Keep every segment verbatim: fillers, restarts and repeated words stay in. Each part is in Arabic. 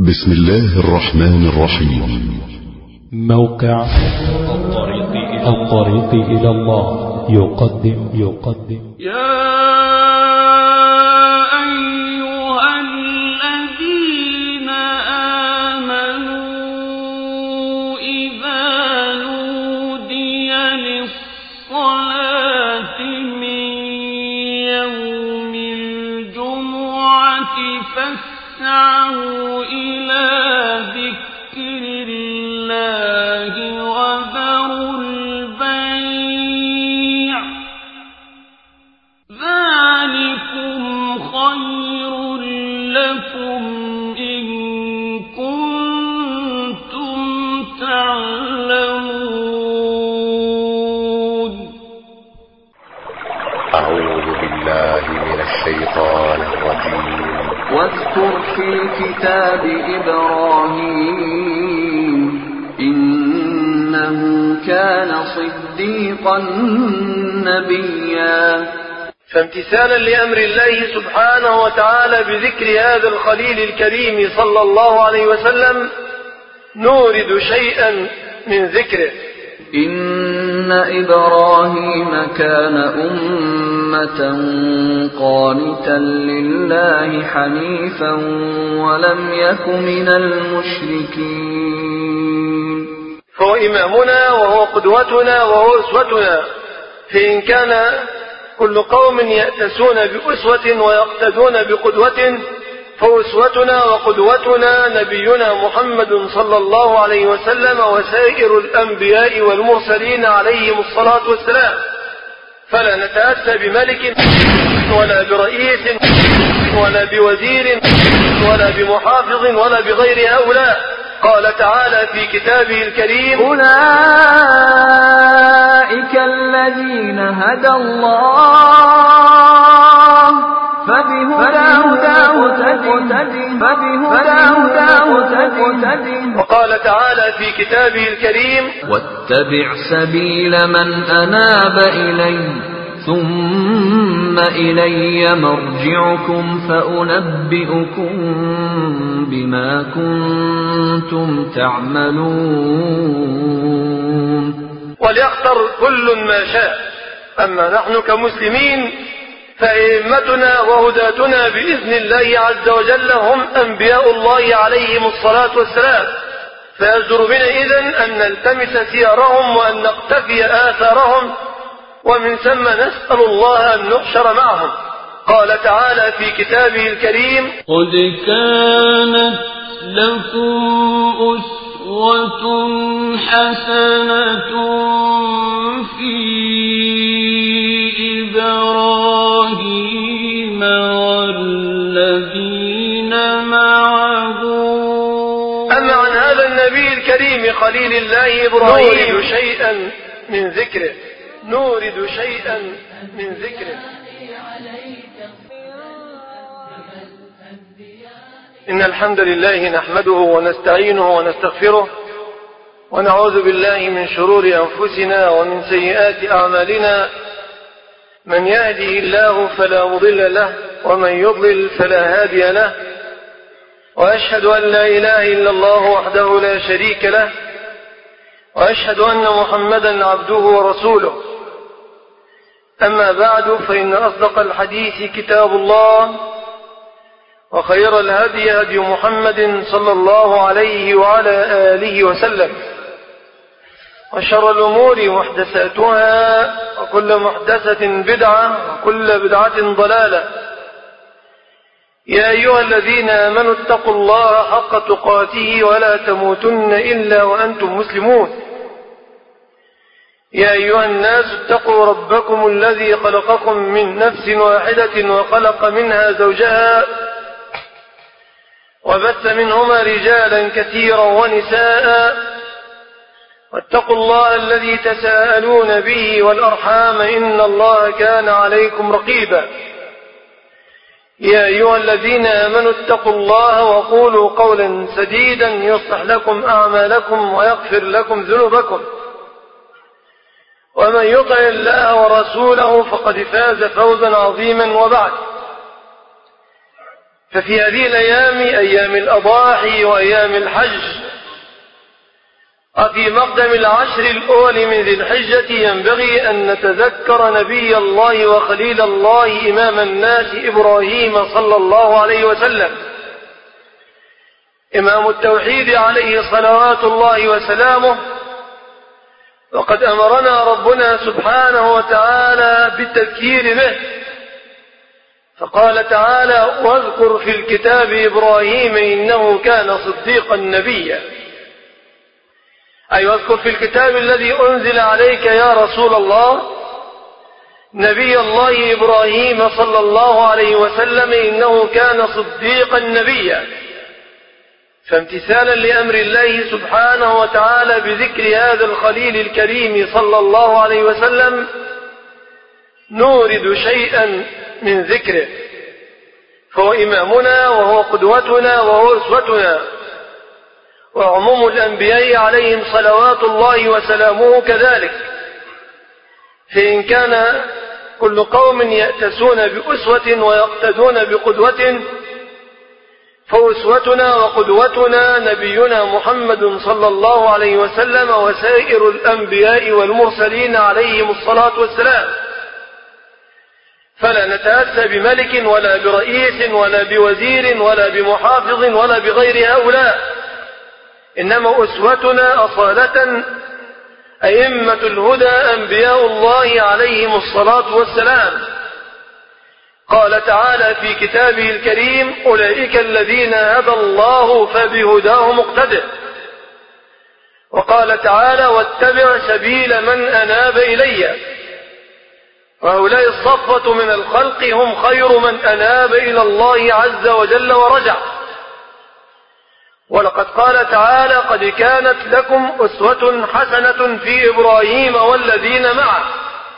بسم الله الرحمن الرحيم. موقع الطريق إلى الله يقدم يقدم يا أيها الذين آمنوا إذا نودي للصلاة من يوم الجمعة فاسعوا إلى ذكر الله وذروا البيع ذلكم خير لكم إن كنتم تعلمون. أعوذ بالله من الشيطان الرجيم. واذكر في الكتاب إبراهيم إنه كان صديقا نبيا. فامتثالا لأمر الله سبحانه وتعالى بذكر هذا الخليل الكريم صلى الله عليه وسلم نورد شيئا من ذكره. إن إبراهيم كان أمة قانتا لله حنيفا ولم يك من المشركين. فهو إمامنا وهو قدوتنا وهو أسوتنا، فإن كان كل قوم يأتسون بأسوة ويقتدون بقدوة فأسوتنا وقدوتنا نبينا محمد صلى الله عليه وسلم وسائر الأنبياء والمرسلين عليهم الصلاة والسلام. فلا نتأسى بملك ولا برئيس ولا بوزير ولا بمحافظ ولا بغير هؤلاء. قال تعالى في كتابه الكريم: أولئك الذين هدى الله فبهداه تقتدي. وقال تعالى في كتابه الكريم: واتبع سبيل من أناب إلي ثم إلي مرجعكم فأنبئكم بما كنتم تعملون. وليختر كل ما شاء. أما نحن كمسلمين فأئمتنا وهداتنا بإذن الله عز وجل هم أنبياء الله عليهم الصلاة والسلام، فيجدر بنا إذن أن نلتمس سيرهم وأن نقتفي آثارهم، ومن ثم نسأل الله أن نحشر معهم. قال تعالى في كتابه الكريم: قد كانت لكم أسوة حسنة في إبراهيم والذين معه. أما عن هذا النبي الكريم خليل الله إبراهيم نورد شيئا من ذكره نورد شيئا من ذكره إن الحمد لله نحمده ونستعينه ونستغفره ونعوذ بالله من شرور أنفسنا ومن سيئات أعمالنا. من يهده الله فلا مضل له ومن يضلل فلا هادي له، وأشهد أن لا إله إلا الله وحده لا شريك له، وأشهد أن محمدا عبده ورسوله. أما بعد، فإن أصدق الحديث كتاب الله، وخير الهدي هدي محمد صلى الله عليه وعلى آله وسلم، وشر الأمور محدثاتها وكل محدثة بدعة وكل بدعة ضلالة. يا أيها الذين آمنوا اتقوا الله حق تقاته ولا تموتن إلا وأنتم مسلمون. يا أيها الناس اتقوا ربكم الذي خلقكم من نفس واحدة وخلق منها زوجها وبث منهما رجالا كثيرا ونساء، واتقوا الله الذي تساءلون به والأرحام إن الله كان عليكم رقيبا. يا أيها الذين آمنوا اتقوا الله وقولوا قولا سديدا يصلح لكم أعمالكم ويغفر لكم ذنوبكم، ومن يطع الله ورسوله فقد فاز فوزا عظيما. وبعد، ففي هذه الأيام أيام الأضاحي وأيام الحج وفي مقدم العشر الأول من ذي الحجة ينبغي أن نتذكر نبي الله وخليل الله إمام الناس إبراهيم صلى الله عليه وسلم، إمام التوحيد عليه صلوات الله وسلامه. وقد أمرنا ربنا سبحانه وتعالى بالتذكير به، فقال تعالى: واذكر في الكتاب إبراهيم إنه كان صديقا نبيا، أي واذكر في الكتاب الذي أنزل عليك يا رسول الله نبي الله إبراهيم صلى الله عليه وسلم إنه كان صديقا نبيا. فامتثالا لأمر الله سبحانه وتعالى بذكر هذا الخليل الكريم صلى الله عليه وسلم نورد شيئا من ذكره، فهو إمامنا وهو قدوتنا وهو أسوتنا، وعموم الأنبياء عليهم صلوات الله وسلامه كذلك. فإن كان كل قوم يأتسون بأسوة ويقتدون بقدوة، فأسوتنا وقدوتنا نبينا محمد صلى الله عليه وسلم وسائر الأنبياء والمرسلين عليهم الصلاة والسلام. فلا نتأسى بملك ولا برئيس ولا بوزير ولا بمحافظ ولا بغير هؤلاء، إنما أسوتنا أصالة أئمة الهدى أنبياء الله عليهم الصلاة والسلام. قال تعالى في كتابه الكريم: أولئك الذين هدى الله فبهداه مقتدئ. وقال تعالى: واتبع سبيل من أناب إلي. وهؤلاء الصفوة من الخلق هم خير من أناب إلى الله عز وجل ورجع. ولقد قال تعالى: قد كانت لكم أسوة حسنة في إبراهيم والذين معه.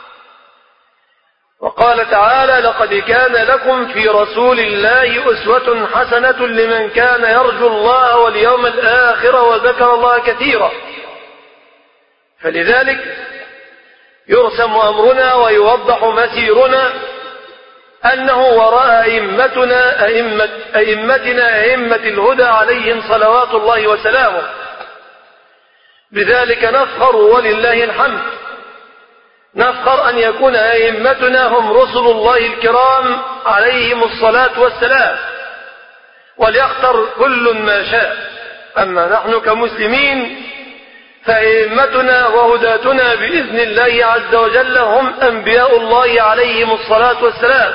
وقال تعالى: لقد كان لكم في رسول الله أسوة حسنة لمن كان يرجو الله واليوم الآخر وذكر الله كثيرا. فلذلك يرسم أمرنا ويوضح مسيرنا أنه وراء أئمتنا أئمة أئمتنا أئمة الهدى عليهم صلوات الله وسلامه. بذلك نفخر ولله الحمد، نفخر أن يكون أئمتنا هم رسل الله الكرام عليهم الصلاة والسلام، وليختر كل ما شاء. أما نحن كمسلمين فأئمتنا وهداتنا بإذن الله عز وجل هم أنبياء الله عليهم الصلاة والسلام،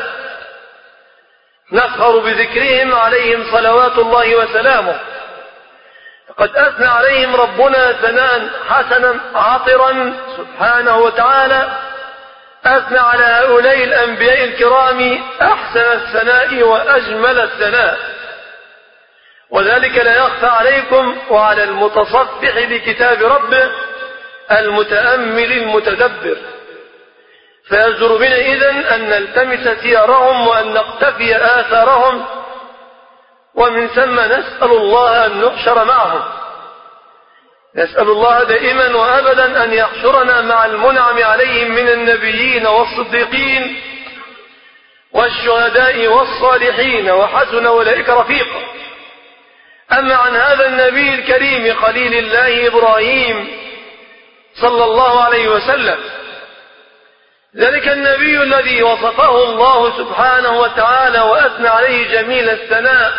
نفخر بذكرهم عليهم صلوات الله وسلامه. قد أثنى عليهم ربنا ثناء حسنا عطرا سبحانه وتعالى، أثنى على هؤلاء الأنبياء الكرام أحسن الثناء وأجمل الثناء، وذلك لا يخفى عليكم وعلى المتصفح بكتاب ربه المتأمل المتدبر. فيجدر بنا إذن أن نلتمس سيرهم وأن نقتفي آثارهم، ومن ثم نسأل الله أن نحشر معهم. نسأل الله دائما وأبدا أن يحشرنا مع المنعم عليهم من النبيين والصديقين والشهداء والصالحين وحسن أولئك رفيقا. أما عن هذا النبي الكريم خليل الله إبراهيم صلى الله عليه وسلم، ذلك النبي الذي وصفه الله سبحانه وتعالى وأثنى عليه جميل الثناء،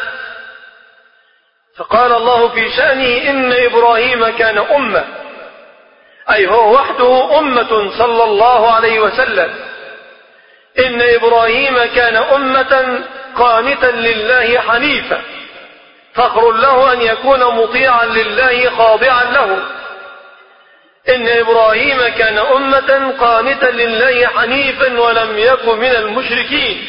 فقال الله في شأنه: إن إبراهيم كان أمة، أي هو وحده أمة صلى الله عليه وسلم. إن إبراهيم كان أمة قانتا لله حنيفا، فخر له أن يكون مطيعا لله خاضعا له. إن إبراهيم كان أمة قانتا لله حنيفا ولم يكن من المشركين،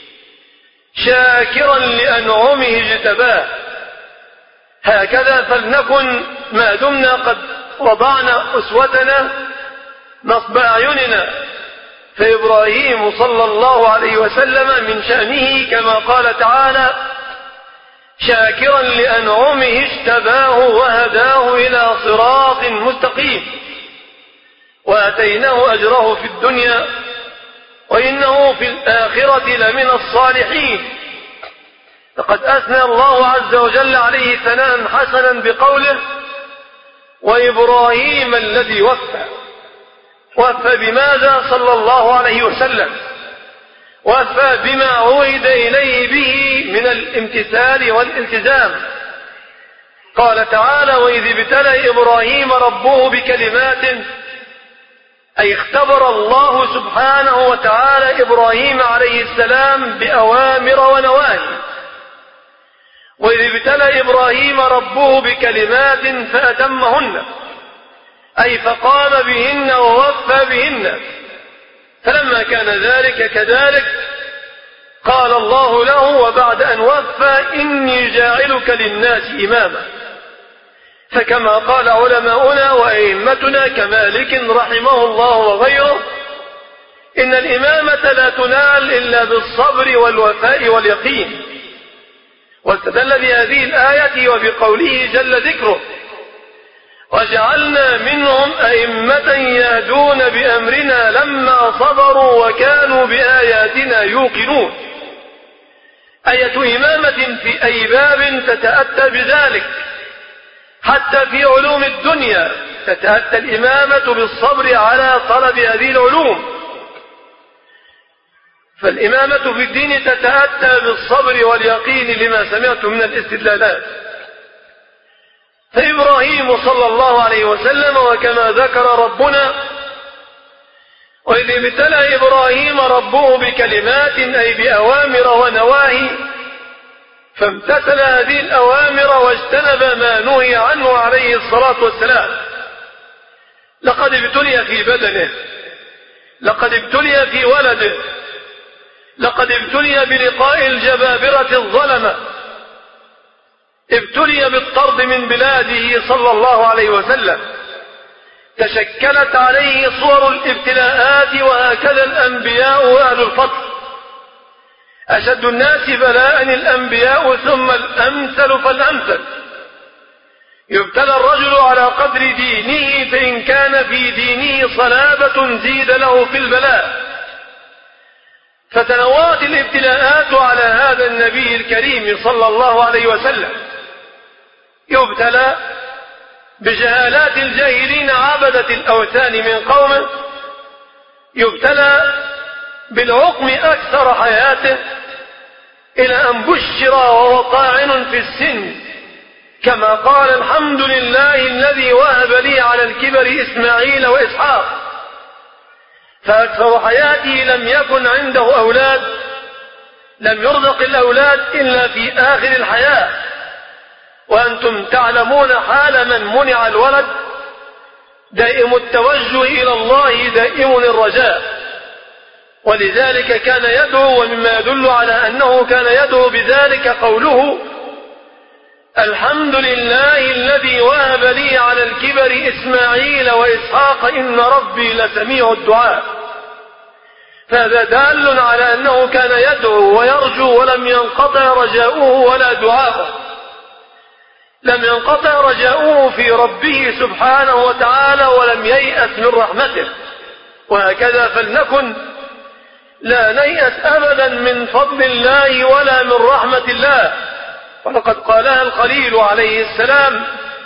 شاكرا لأنعمه اجتباه. هكذا فلنكن ما دمنا قد وضعنا أسوتنا نصب أعيننا. فإبراهيم صلى الله عليه وسلم من شأنه كما قال تعالى: شاكرا لأنعمه اجتباه وهداه إلى صراط مستقيم، وآتيناه أجره في الدنيا وإنه في الآخرة لمن الصالحين. لقد أثنى الله عز وجل عليه ثناء حسنا بقوله: وإبراهيم الذي وفى. وفى بماذا صلى الله عليه وسلم؟ وفى بما عهد إليه به من الامتثال والالتزام. قال تعالى: وإذ ابتلى إبراهيم ربه بكلمات، أي اختبر الله سبحانه وتعالى إبراهيم عليه السلام بأوامر ونواهي. وإذ ابتلى إبراهيم ربه بكلمات فأتمهن، أي فقام بهن ووفى بهن. فلما كان ذلك كذلك قال الله له وبعد أن وفى: إني جاعلك للناس إماما. فكما قال علماؤنا وأئمتنا كمالك رحمه الله وغيره: إن الإمامة لا تنال إلا بالصبر والوفاء واليقين. واستدل بهذه الآية وبقوله جل ذكره: وجعلنا منهم أئمة يهدون بأمرنا لما صبروا وكانوا بآياتنا يوقنون. آية إمامة في أي باب تتأتى بذلك، حتى في علوم الدنيا تتأتى الإمامة بالصبر على طلب هذه العلوم. فالإمامة في الدين تتأتى بالصبر واليقين لما سمعت من الاستدلالات. فإبراهيم صلى الله عليه وسلم، وكما ذكر ربنا: وإذ ابتلى إبراهيم ربه بكلمات، أي بأوامر ونواهي، فامتثل هذه الأوامر واجتنب ما نهي عنه عليه الصلاة والسلام. لقد ابتلي في بدنه، لقد ابتلي في ولده، لقد ابتلي بلقاء الجبابرة الظلمة، ابتلي بالطرد من بلاده صلى الله عليه وسلم. تشكلت عليه صور الابتلاءات، وهكذا الأنبياء وأهل الفضل. أشد الناس بلاء الأنبياء ثم الأمثل فالأمثل. يبتلى الرجل على قدر دينه، فإن كان في دينه صلابة زيد له في البلاء. فتنوعت الابتلاءات على هذا النبي الكريم صلى الله عليه وسلم. يبتلى بجهالات الجاهلين عبدة الأوثان من قومه، يبتلى بالعقم أكثر حياته، إلى أن بشر وهو طاعن في السن، كما قال: الحمد لله الذي وهب لي على الكبر إسماعيل وإسحاق. فأكثر حياته لم يكن عنده أولاد، لم يرزق الأولاد إلا في آخر الحياة. وأنتم تعلمون حال من منع الولد، دائم التوجه إلى الله، دائم الرجاء. ولذلك كان يدعو، ومما يدل على أنه كان يدعو بذلك قوله: الحمد لله الذي وهب لي على الكبر إسماعيل وإسحاق إن ربي لسميع الدعاء. فهذا دال على أنه كان يدعو ويرجو، ولم ينقطع رجاؤه ولا دعاؤه، لم ينقطع رجاؤه في ربه سبحانه وتعالى، ولم ييأس من رحمته. وهكذا فلنكن، لا نيأس أبدا من فضل الله ولا من رحمة الله. ولقد قالها الخليل عليه السلام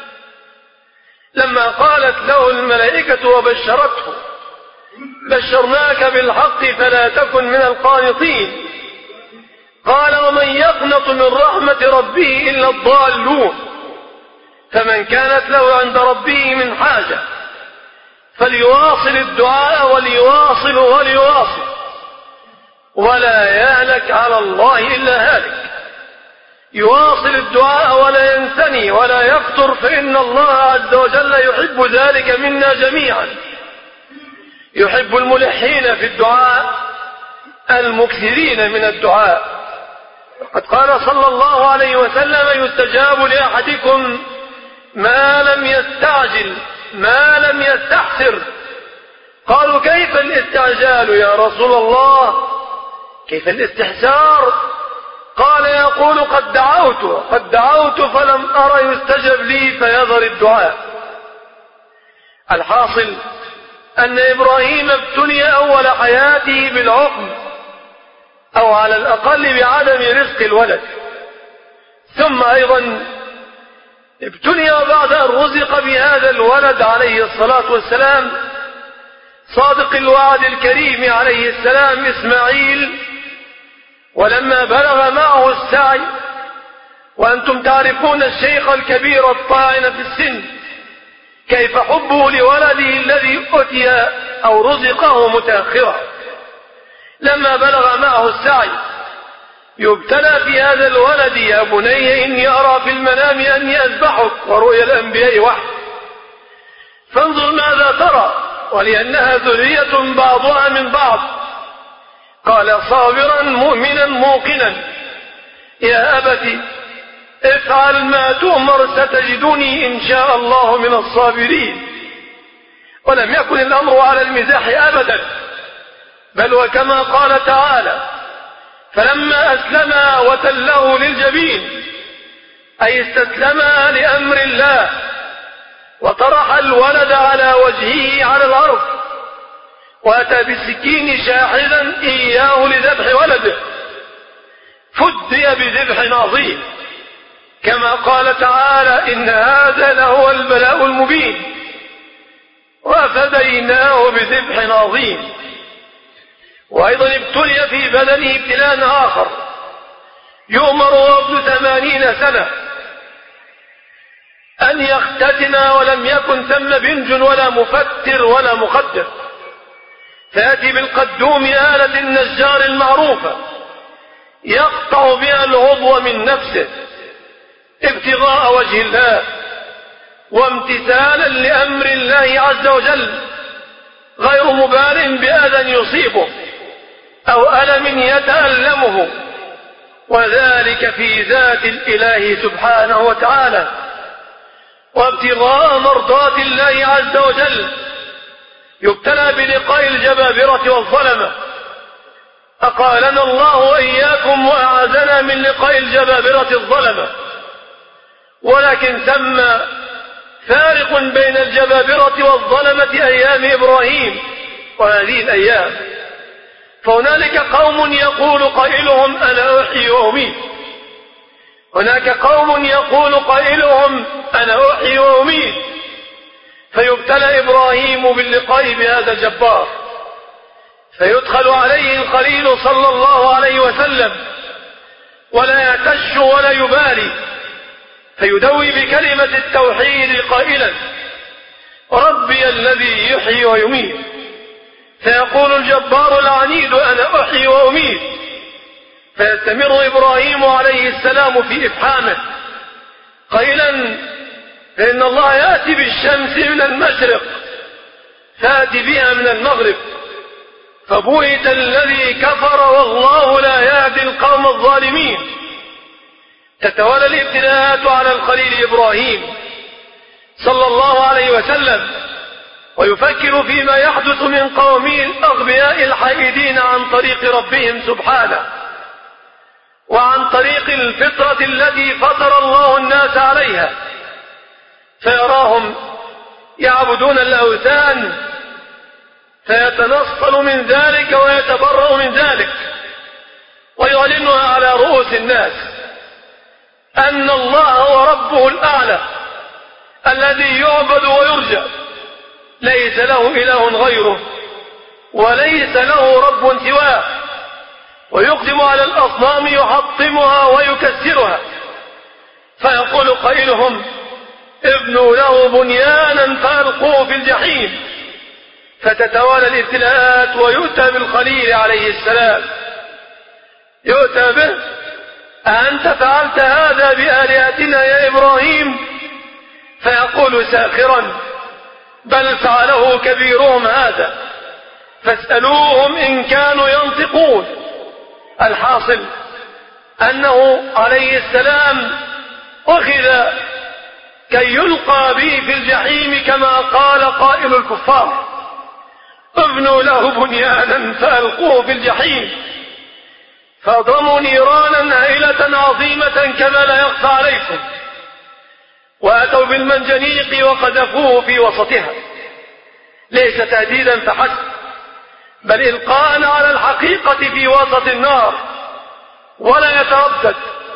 لما قالت له الملائكة وبشرته: بشرناك بالحق فلا تكن من القانطين. قال: ومن يقنط من رحمة ربه إلا الضالون. فمن كانت له عند ربه من حاجة فليواصل الدعاء، وليواصل وليواصل، ولا يهلك على الله إلا هالك. يواصل الدعاء ولا ينثني ولا يفتر، فإن الله عز وجل يحب ذلك منا جميعا. يحب الملحين في الدعاء، المكثرين من الدعاء. قد قال صلى الله عليه وسلم: يستجاب لأحدكم ما لم يستعجل، ما لم يستحسر. قالوا: كيف الاستعجال يا رسول الله؟ كيف الاستحسار؟ قال: يقول: قد دعوت قد دعوت فلم أرى يستجب لي، فيظهر الدعاء. الحاصل أن إبراهيم ابتلي أول حياته بالعقم، أو على الأقل بعدم رزق الولد. ثم أيضا ابتلي بعد أن رزق بهذا الولد عليه الصلاة والسلام صادق الوعد الكريم عليه السلام إسماعيل، ولما بلغ معه السعي، وأنتم تعرفون الشيخ الكبير الطاعن في السن كيف حبه لولده الذي أتي أو رزقه متأخرا، لما بلغ معه السعي يبتلى في هذا الولد: يا بني إني أرى في المنام أني أذبحك، ورؤيا الأنبياء وحي، فانظر ماذا ترى، ولأنها ذرية بعضها من بعض. قال: صابرا مؤمنا موقنا، يا أبت افعل ما تؤمر ستجدني إن شاء الله من الصابرين. ولم يكن الأمر على المزاح أبدا، بل وكما قال تعالى: فلما أسلما وتله للجبين، أي استسلما لأمر الله، وطرح الولد على وجهه على الأرض، وأتى بالسكين شاحذا إياه لذبح ولده، فدي بذبح عظيم، كما قال تعالى: إن هذا لهو البلاء المبين، وفديناه بذبح عظيم. وأيضا ابتلي في بدنه ابتلاء آخر، يؤمر وابن ثمانين سنة أن يختتن، ولم يكن ثم بنج ولا مفتر ولا مخدر، فيأتي بالقدوم آلة النجار المعروفة يقطع بها العضو من نفسه ابتغاء وجه الله وامتثالا لأمر الله عز وجل، غير مبال بأذى يصيبه أو ألم يتألمه، وذلك في ذات الإله سبحانه وتعالى، وابتغاء مرضات الله عز وجل. يبتلى بلقاء الجبابرة والظلمة، أقالنا الله وإياكم وأعاذنا من لقاء الجبابرة الظلمة. ولكن ثم فارق بين الجبابرة والظلمة أيام إبراهيم وهذه الأيام، فهنالك قوم يقول قائلهم: أنا أحيي وأميت، هناك قوم يقول قائلهم: أنا أحيي وأميت. فيبتلى إبراهيم باللقاء بهذا الجبار، فيدخل عليه الخليل صلى الله عليه وسلم ولا يعتش ولا يبالي، فيدوي بكلمة التوحيد قائلا: ربي الذي يحيي ويميت. فيقول الجبار العنيد: أنا أحيي وأميت. فيستمر إبراهيم عليه السلام في إفحامه قائلا: إن الله يأتي بالشمس من المشرق فأتي بها من المغرب، فبهت الذي كفر والله لا يهدي القوم الظالمين. تتوالى الابتلاءات على الخليل إبراهيم صلى الله عليه وسلم، ويفكر فيما يحدث من قومه الأغبياء الحائدين عن طريق ربهم سبحانه، وعن طريق الفطرة التي فطر الله الناس عليها، فيراهم يعبدون الأوثان فيتنصل من ذلك ويتبرأ من ذلك، ويعلنها على رؤوس الناس أن الله هو ربه الأعلى الذي يعبد ويرجى، ليس له إله غيره وليس له رب سواه، ويقدم على الأصنام يحطمها ويكسرها. فيقول قائلهم: ابنوا له بنيانا فألقوه في الجحيم. فتتوالى الابتلاءات، ويؤتى بالخليل عليه السلام، يؤتى به: أأنت فعلت هذا بآلهتنا يا إبراهيم؟ فيقول ساخرا: بل فعله كبيرهم هذا فاسألوهم إن كانوا ينطقون. الحاصل أنه عليه السلام أخذ كي يلقى به في الجحيم، كما قال قائل الكفار: ابنوا له بنيانا فألقوه في الجحيم. فأضرموا نيرانا هائلة عظيمة كما لا يخفى عليكم، وأتوا بالمنجنيق وقذفوه في وسطها، ليس تهديدا فحسب، بل إلقاء على الحقيقة في وسط النار، ولا يتردد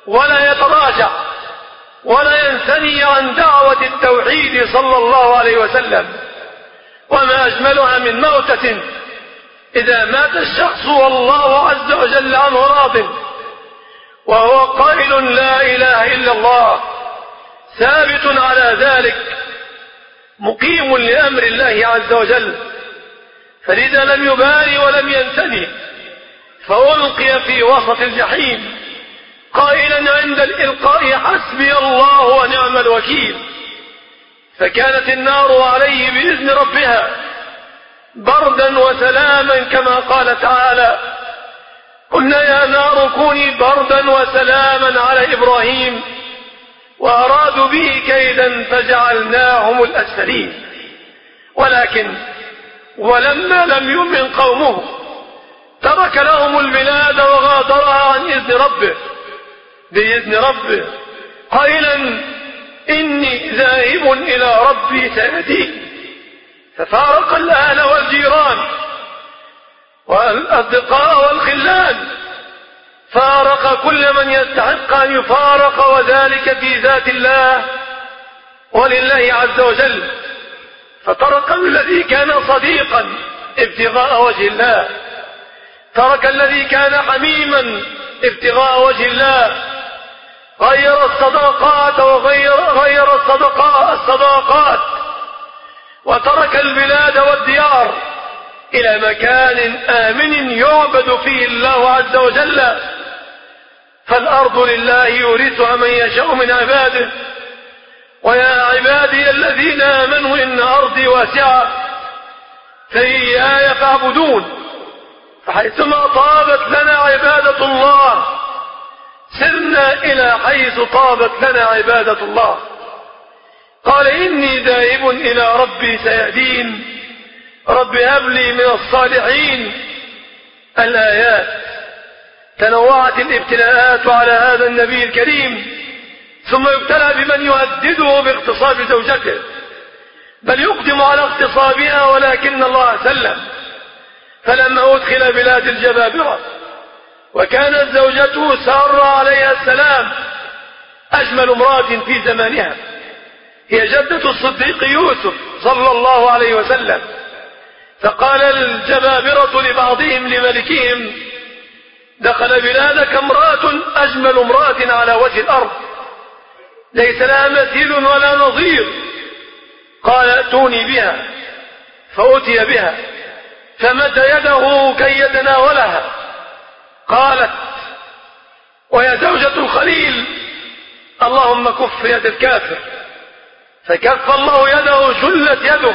ولا يتراجع ولا ينثني عن دعوة التوحيد صلى الله عليه وسلم. وما أجملها من موتة إذا مات الشخص والله عز وجل عنه راض وهو قائل لا إله إلا الله، ثابت على ذلك، مقيم لأمر الله عز وجل، فلذا لم يبالي ولم ينتني، فألقي في وسط الجحيم قائلا عند الإلقاء حسبي الله ونعم الوكيل. فكانت النار عليه بإذن ربها بردا وسلاما كما قال تعالى قلنا يا نار كوني بردا وسلاما على إبراهيم وأرادوا به كيدا فجعلناهم الأسفلين. ولكن ولما لم يؤمن قومه ترك لهم البلاد وغادرها عن إذن ربه بإذن ربه قائلا إني ذاهب إلى ربي سيهدين. ففارق الأهل والجيران والأصدقاء والخلان، فارق كل من يستحق أن يفارق، وذلك في ذات الله ولله عز وجل. فترك الذي كان صديقا ابتغاء وجه الله، ترك الذي كان حميما ابتغاء وجه الله، غير الصداقات وغير غير الصدقاء الصداقات، وترك البلاد والديار إلى مكان آمن يعبد فيه الله عز وجل. فالأرض لله يورثها من يشاء من عباده، ويا عبادي الذين آمنوا إن أرضي واسعة فإياي فاعبدون. فحيثما طابت لنا عبادة الله سرنا إلى حيث طابت لنا عبادة الله. قال إني ذاهب إلى ربي سيهدين، رب هب لي من الصالحين. الآيات تنوعت الابتلاءات على هذا النبي الكريم، ثم يبتلى بمن يهدده باغتصاب زوجته، بل يقدم على اغتصابها، ولكن الله سلم. فلما أدخل بلاد الجبابرة وكانت زوجته سارة عليها السلام أجمل امرأة في زمانها، هي جدة الصديق يوسف صلى الله عليه وسلم. فقال الجبابرة لبعضهم لملكهم دخل بلادك امرأة أجمل امرأة على وجه الأرض ليس لها مثيل ولا نظير. قال ائتوني بها، فأتي بها فمد يده كي يتناولها. قالت ويا زوجة الخليل اللهم كف يد الكافر، فكف الله يده شلت يده.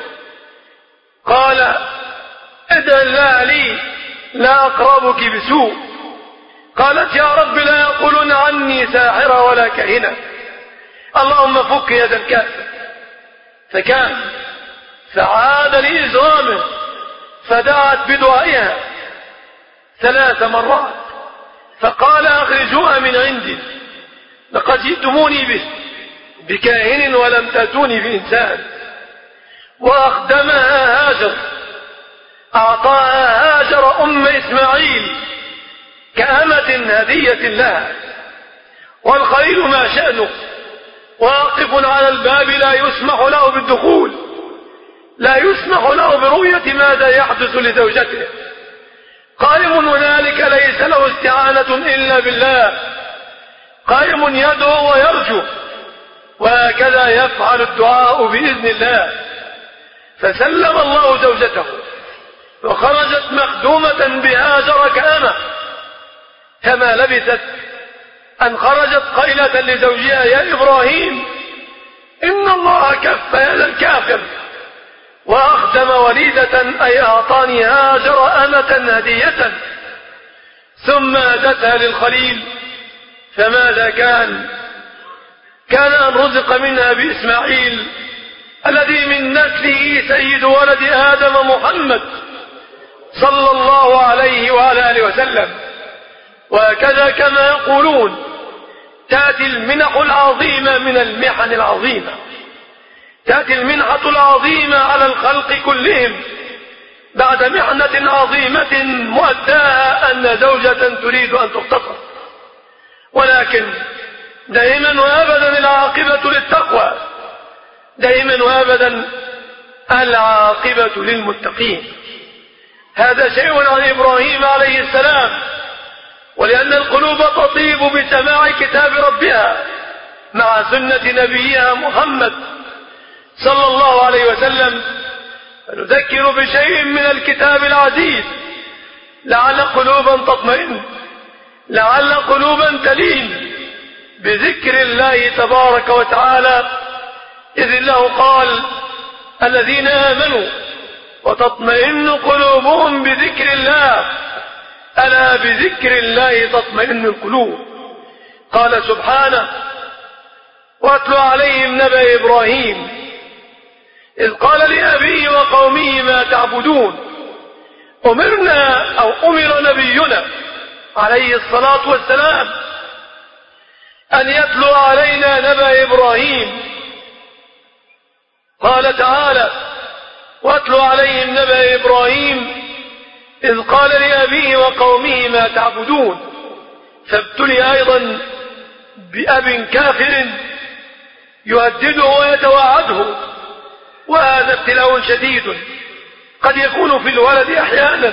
قال ادع الله لي لا أقربك بسوء. قالت يا رب لا يقولون عني ساحرة ولا كاهنة، اللهم فك يد الكافر. فكان فعاد لإزغامه فدعت بدعائها ثلاث مرات، فقال أخرجوها من عندي، لقد جئتموني به بكاهن ولم تأتوني بإنسان. وأخدمها هاجر، أعطاها هاجر أم إسماعيل كأمة هدية لها. والخليل ما شأنه واقف على الباب لا يسمح له بالدخول، لا يسمح له برؤية ماذا يحدث لزوجته. قائم هنالك ليس له استعانة إلا بالله، قائم يدعو ويرجو، وهكذا يفعل الدعاء بإذن الله. فسلم الله زوجته وخرجت مخدومة بهاجر كأمة، كما لبثت أن خرجت قائلة لزوجها يا إبراهيم إن الله كف يد الكافر وأخدم وليدة، أي أعطاني هاجر أمة هدية. ثم أدتها للخليل، فماذا كان؟ كان أن رزق منها بإسماعيل الذي من نسله سيد ولد آدم محمد صلى الله عليه وعلى آله وسلم. وهكذا كما يقولون تأتي المنح العظيمة من المحن العظيمة، تأتي المنحة العظيمة على الخلق كلهم بعد محنة عظيمة مؤداها أن زوجة تريد أن تغتصب. ولكن دائما وأبدا العاقبة للتقوى، دائما وأبدا العاقبة للمتقين. هذا شيء عن إبراهيم عليه السلام، ولأن القلوب تطيب بسماع كتاب ربها مع سنة نبيها محمد صلى الله عليه وسلم، فنذكر بشيء من الكتاب العزيز لعل قلوبا تطمئن، لعل قلوبا تلين بذكر الله تبارك وتعالى، إذ الله قال: الذين آمنوا وتطمئن قلوبهم بذكر الله، ألا بذكر الله تطمئن القلوب. قال سبحانه: واتل عليهم نبأ إبراهيم إذ قال لأبيه وقومه ما تعبدون. أمرنا أو أمر نبينا عليه الصلاة والسلام أن يتلو علينا نبأ إبراهيم. قال تعالى: واتل عليهم نبأ إبراهيم إذ قال لأبيه وقومه ما تعبدون. فابتلي أيضا بأب كافر يهدده ويتوعده، وهذا ابتلاء شديد قد يكون في الولد أحيانا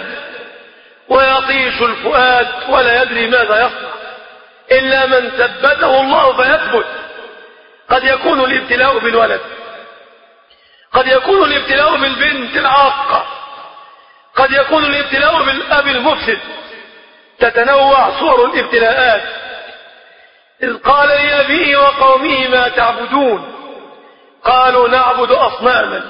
ويطيش الفؤاد ولا يدري ماذا يصنع إلا من ثبته الله فيثبت. قد يكون الابتلاء بالولد، قد يكون الابتلاء بالبنت العاقة، قد يكون الابتلاء بالأب المفسد. تتنوع صور الابتلاءات. إذ قال لأبيه وقومه ما تعبدون قالوا نعبد أصناما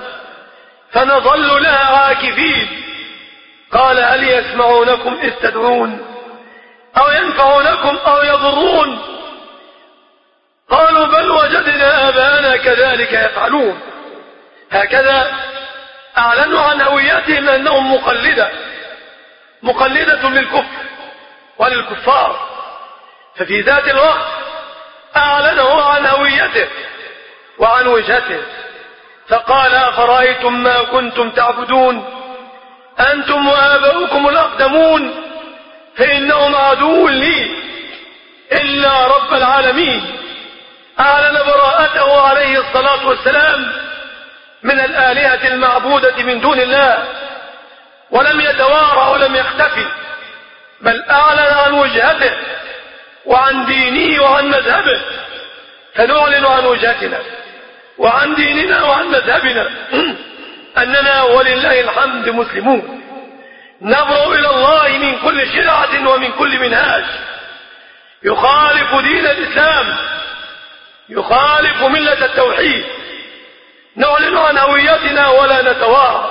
فنظل لها عاكفين. قال: هل يسمعونكم إذ تدعون أو ينفعونكم أو يضرون؟ قالوا: بل وجدنا آباءنا كذلك يفعلون. هكذا أعلنوا عن هويتهم أنهم مقلدة مقلدة للكفر وللكفار، ففي ذات الوقت أعلنوا عن هويته وعن وجهته، فقال: أفرأيتم ما كنتم تعبدون أنتم وآباؤكم الأقدمون فإنهم عدو لي إلا رب العالمين. أعلن براءته عليه الصلاة والسلام من الآلهة المعبودة من دون الله، ولم يتوارى ولم يختفي، بل أعلن عن وجهته وعن دينه وعن مذهبه. فنعلن عن وجهتنا وعن ديننا وعن مذهبنا أننا ولله الحمد مسلمون، نبرأ إلى الله من كل شرعة ومن كل منهاج يخالف دين الإسلام، يخالف ملة التوحيد. نعلن عن هويتنا ولا نتوارى،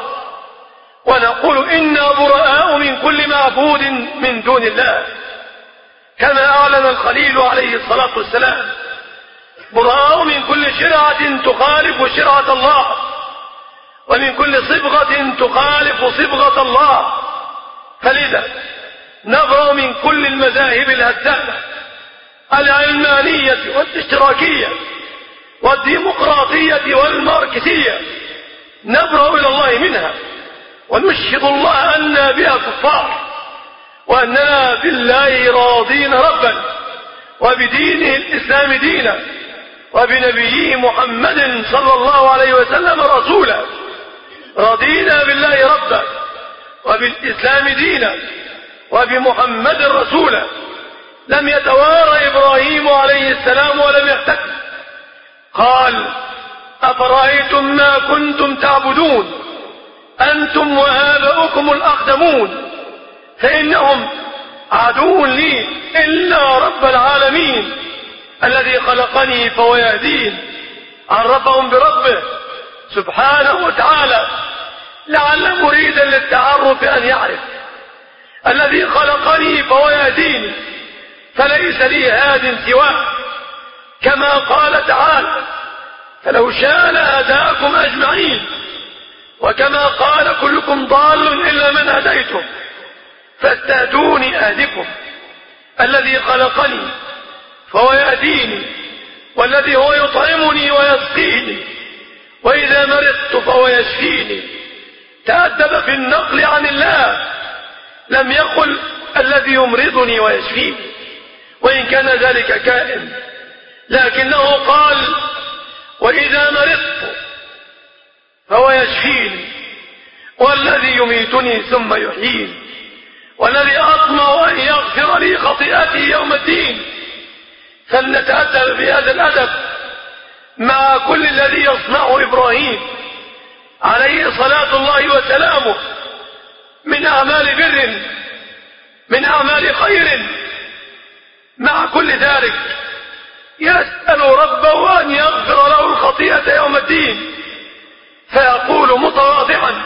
ونقول إنا براء من كل معبود من دون الله، كما أعلن الخليل عليه الصلاة والسلام: براء من كل شرعة تخالف شرعة الله، ومن كل صبغة تخالف صبغة الله. فلذا نبرأ من كل المذاهب الهدامة العلمانية والاشتراكية والديمقراطية والماركسية، نبرأ إلى الله منها ونشهد الله أننا بها كفار، وأننا بالله راضين ربا، وبدينه الإسلام دينا، وبنبيه محمد صلى الله عليه وسلم رسولا. رضينا بالله ربا وبالإسلام دينا وبمحمد رسولا. لم يتوارى إبراهيم عليه السلام ولم يختفي. قال: أفرأيتم ما كنتم تعبدون أنتم وآباؤكم الأقدمون فإنهم عدو لي إلا رب العالمين الذي خلقني فهو يهدين. عرفهم بربه سبحانه وتعالى لعل مريدا للتعرف أن يعرف: الذي خلقني فهو يهدين، فليس لي هاد سواه. كما قال تعالى: فلو شاء لهداكم أجمعين. وكما قال: كلكم ضال إلا من هديتم فاستهدوني أهدكم. الذي خلقني فهو يهديني، والذي هو يطعمني ويسقيني، وإذا مرضت فهو يشفيني. تأدب في النقل عن الله، لم يقل الذي يمرضني ويشفيني، وإن كان ذلك كائن، لكنه قال: وإذا مرضت فهو يشفيني، والذي يميتني ثم يحييني، والذي أطمع أن يغفر لي خطيئتي يوم الدين. فلنتأدب بهذا الأدب مع كل الذي يصنعه إبراهيم عليه صلاة الله وسلامه من أعمال بر، من أعمال خير. مع كل ذلك يسأل ربه أن يغفر له الخطيئة يوم الدين، فيقول متواضعا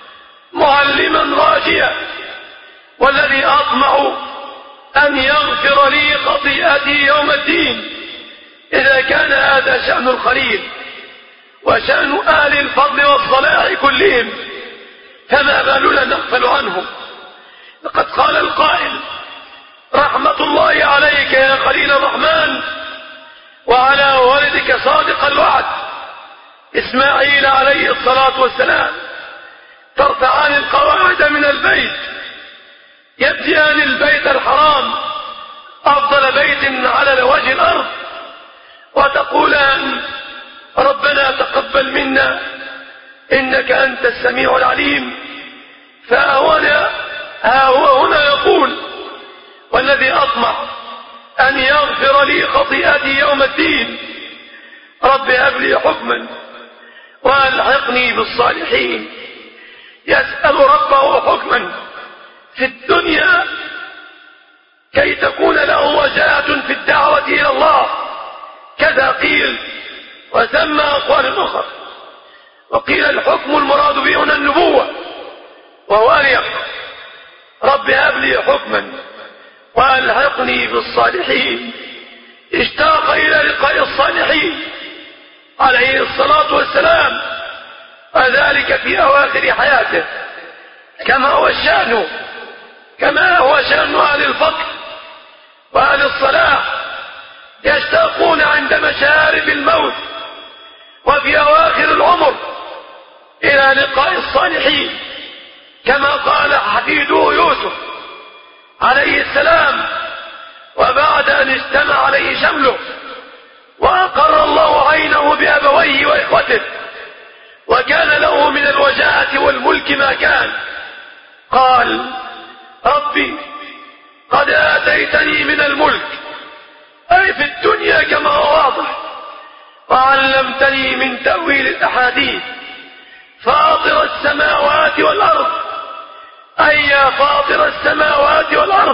معلما راجيا: والذي أطمع أن يغفر لي خطيئتي يوم الدين. إذا كان هذا شأن الخليل وشأن أهل الفضل والصلاح كلهم، فما بالنا نغفل عنهم؟ لقد قال القائل: رحمة الله عليك يا خليل الرحمن وعلى والدك صادق الوعد إسماعيل عليه الصلاة والسلام، ترفعان القواعد من البيت، يبديان البيت الحرام أفضل بيت على وجه الأرض، وتقولان: ربنا تقبل منا إنك أنت السميع العليم. فهنا ها هو هنا يقول: والذي أطمع أن يغفر لي خطيئتي يوم الدين، رب هب لي حكما وألحقني بالصالحين. يسأل ربه حكما في الدنيا كي تكون له وجاهة في الدعوة إلى الله، كذا قيل، وسمى أقوال أخرى. وقيل الحكم المراد به هنا النبوة، وهو أليق: رب هب لي حكما وألحقني بالصالحين. اشتاق إلى لقاء الصالحين عليه الصلاة والسلام، وذلك في أواخر حياته، كما هو الشأن كما هو شأن أهل الفضل وأهل الصلاح، يشتاقون عند مشارب الموت وفي أواخر العمر إلى لقاء الصالحين، كما قال حفيده يوسف عليه السلام: وبعد أن اجتمع عليه شمله وأقر الله عينه بأبويه وإخوته، وكان له من الوجاهة والملك ما كان، قال: ربي قد آتيتني من الملك، أي في الدنيا كما هو واضح، وعلمتني من تأويل الأحاديث، فاطر السماوات والأرض، أي يا فاطر السماوات والأرض،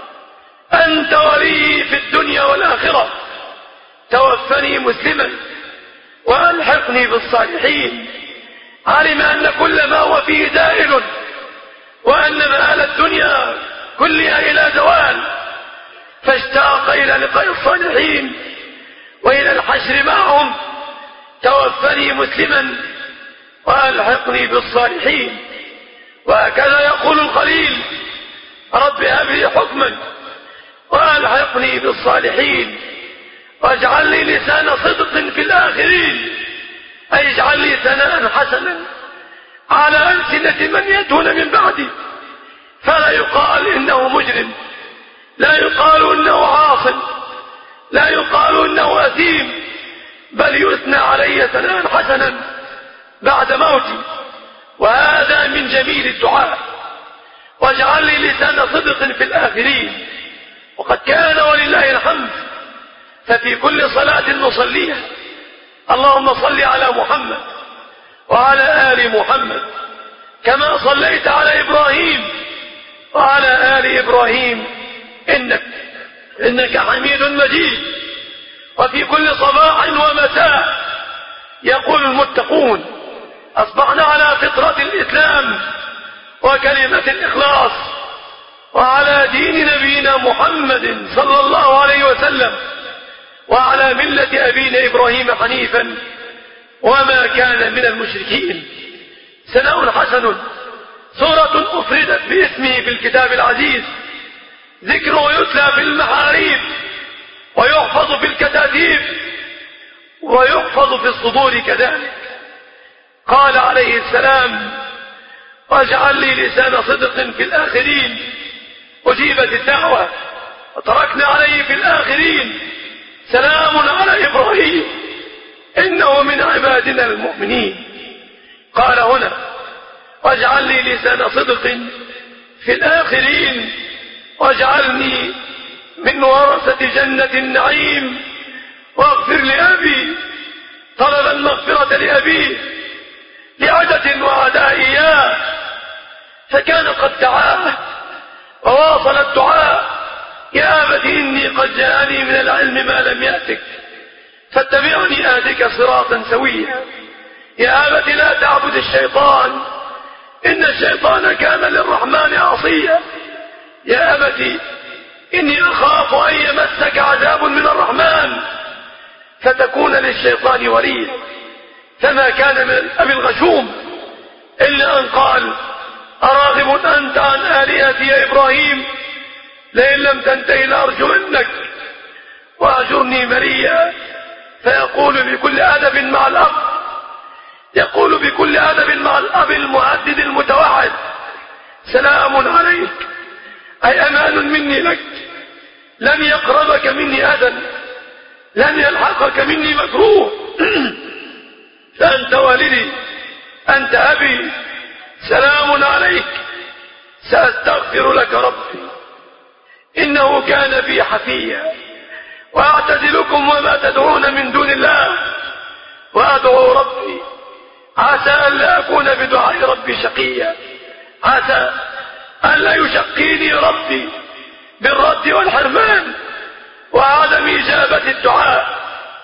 أنت ولي في الدنيا والآخرة، توفني مسلما وألحقني بالصالحين. علم أن كل ما هو فيه زائل، وأن مآل الدنيا كلها إلى زوال، فاشتاق إلى لقاء الصالحين وإلى الحشر معهم: توفني مسلما وألحقني بالصالحين. وهكذا يقول الخليل: رب هب لي حكما وألحقني بالصالحين، واجعل لي لسان صدق في الآخرين، أي اجعل لي ثناء حسنا على ألسنة من يأتون من بعدي، فلا يقال إنه مجرم، لا يقال إنه عاص، لا يقال إنه أثيم، بل يثنى علي ثناء حسنا بعد موتي. وهذا من جميل الدعاء: واجعل لي لسان صدق في الآخرين. وقد كان ولله الحمد، ففي كل صلاة نصليها اللهم صل على محمد وعلى آل محمد كما صليت على إبراهيم وعلى آل إبراهيم إنك إنك حميد مجيد. وفي كل صباح ومساء يقول المتقون: أصبحنا على فطرة الإسلام وكلمة الإخلاص وعلى دين نبينا محمد صلى الله عليه وسلم وعلى ملة أبينا إبراهيم حنيفا وما كان من المشركين. ثناء حسن، سورة أفردت باسمه في الكتاب العزيز، ذكره يتلى في المحاريب ويحفظ في الكتاتيب ويحفظ في الصدور كذلك. قال عليه السلام: واجعل لي لسان صدق في الآخرين. أجيبت الدعوة وتركنا عليه في الآخرين سلام على إبراهيم إنه من عبادنا المؤمنين. قال هنا واجعل لي لسان صدق في الآخرين واجعلني من ورثة جنة النعيم واغفر لأبي. طلب المغفرة لأبيه لعدة وعداء إياه، فكان قد دعاه وواصل الدعاء: يا أبت إني قد جاءني من العلم ما لم يأتك فاتبعني أهدك صراطا سويا. يا أبت لا تعبد الشيطان إن الشيطان كان للرحمن عصيا. يا أبت إني أخاف أن يمسك عذاب من الرحمن فتكون للشيطان وليا. فما كان من الأب الغشوم إلا أن قال: أراغب أنت عن آلهتي يا إبراهيم؟ لئن لم تنتهي لأرجمنك وأهجرني مليا. فيقول بكل أدب مع الأب يقول بكل أدب مع الأب المهدد المتوعد: سلام عليك، أي أمان مني لك، لن يقربك مني أذى، لن يلحقك مني مكروه، فأنت والدي، أنت أبي، سلام عليك، سأستغفر لك ربي إنه كان بي حفيا. وأعتزلكم وما تدعون من دون الله وأدعو ربي عسى أن لا أكون بدعاء ربي شقيا، عسى أن لا يشقيني ربي بالرد والحرمان وعدم إجابة الدعاء.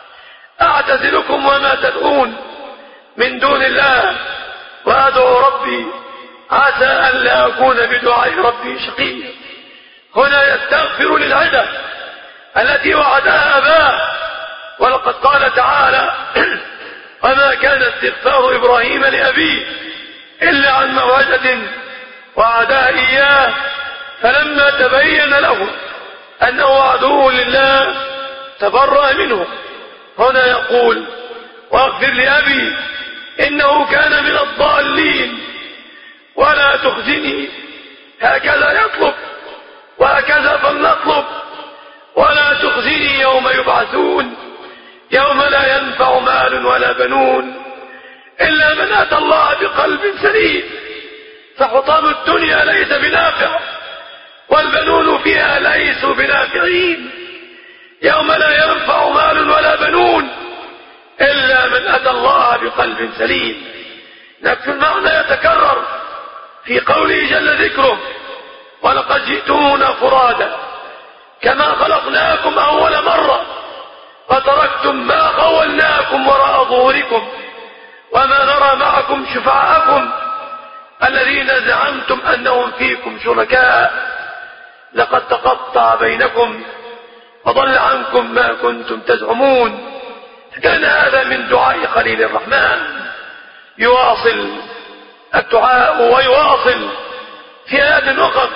أعتزلكم وما تدعون من دون الله وأدعو ربي عسى أن لا أكون بدعاء ربي شقيا. هنا يستغفر للعدة التي وعدها أباه، ولقد قال تعالى: وما كان استغفار إبراهيم لأبيه إلا عن موعدة وعدها إياه فلما تبين له أنه عدو لله تبرأ منه. هنا يقول: واغفر لأبي إنه كان من الضالين ولا تخزني. هكذا يطلب وهكذا فلنطلب: ولا تخزني يوم يبعثون يوم لا ينفع مال ولا بنون إلا من أتى الله بقلب سليم. فحطام الدنيا ليس بنافع والبنون فيها ليسوا بنافعين. يوم لا ينفع مال ولا بنون إلا من أتى الله بقلب سليم. نفس المعنى يتكرر في قوله جل ذكره: ولقد جئتمونا فرادا كما خلقناكم أول مرة وتركتم ما خولناكم وراء ظهوركم وما نرى معكم شفعاءكم الذين زعمتم أنهم فيكم شركاء لقد تقطع بينكم وضل عنكم ما كنتم تزعمون. كان هذا من دعاء خليل الرحمن. يواصل الدعاء ويواصل في آيات أخرى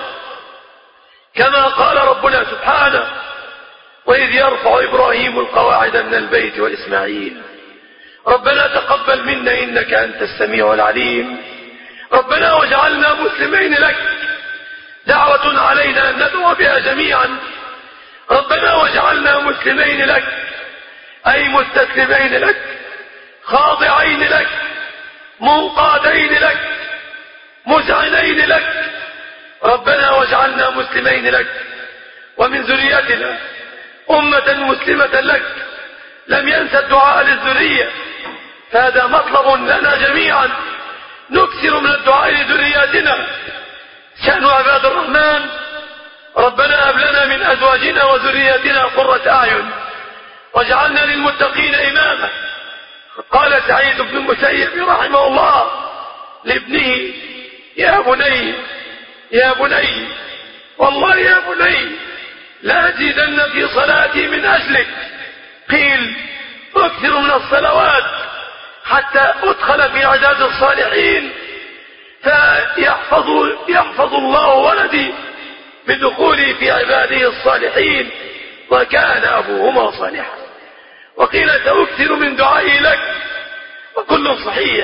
كما قال ربنا سبحانه: وإذ يرفع إبراهيم القواعد من البيت وإسماعيل ربنا تقبل منا إنك أنت السميع العليم ربنا واجعلنا مسلمين لك. دعوة علينا أن ندعو بها جميعا: ربنا واجعلنا مسلمين لك، أي مستسلمين لك، خاضعين لك، منقادين لك، مذعنين لك. ربنا واجعلنا مسلمين لك ومن ذريتنا أمة مسلمة لك. لم ينسى الدعاء للذرية، فهذا مطلب لنا جميعا. نكثر من الدعاء لذرياتنا. شأن عباد الرحمن: ربنا هب لنا من أزواجنا وذرياتنا قرة أعين واجعلنا للمتقين إماما. قال سعيد بن المسيب رحمه الله لابنه: يا بني يا بني والله يا بني لا أزيدن في صلاتي من أجلك. قيل: أكثر من الصلوات حتى أدخل في عداد الصالحين فيحفظ يحفظ الله ولدي بدخولي في عباده الصالحين وكان أبوهما صالحا. وقيل: سأكثر من دعائي لك، وكل صحيح.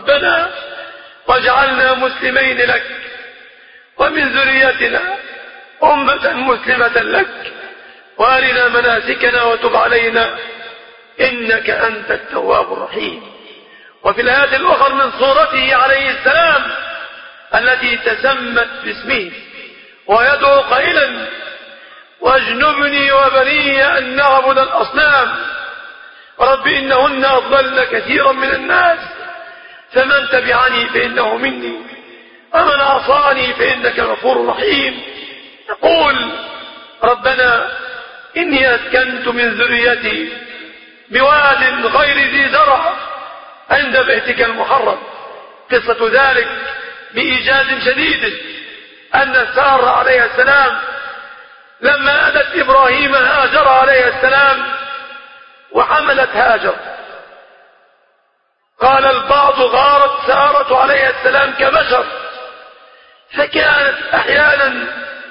ربنا واجعلنا مسلمين لك ومن ذريتنا أمة مسلمة لك، وارنا مناسكنا وتب علينا إنك أنت التواب الرحيم. وفي الآية الأخرى من سورته عليه السلام التي تسمت باسمه ويدعو قائلا واجنبني وبني أن نعبد الأصنام رب إنهن أضللن كثيرا من الناس فمن تبعني فإنه مني ومن عصاني فإنك غفور رحيم. يقول ربنا إني أسكنت من ذريتي بواد غير ذي زرع عند بيتك المحرم. قصة ذلك بإيجاز شديد أن سارة عليه السلام لما أتت إبراهيم هاجر عليه السلام وحملت هاجر، قال البعض غارت سارة عليه السلام كبشر، فكانت أحيانا